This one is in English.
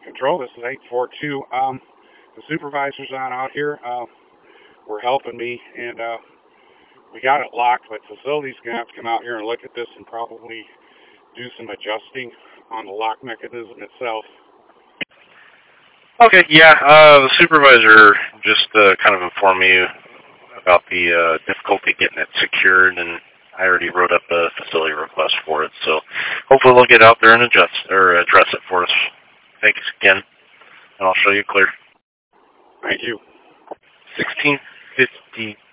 Control, this is 842. The supervisor's on out here. Were helping me, and we got it locked, but facility's going to have to come out here and look at this and probably do some adjusting on the lock mechanism itself. Okay, yeah, the supervisor just kind of informed me about the difficulty getting it secured, and I already wrote up a facility request for it, so hopefully they'll get out there and address it for us. Thanks again, and I'll show you clear. Thank you. 1650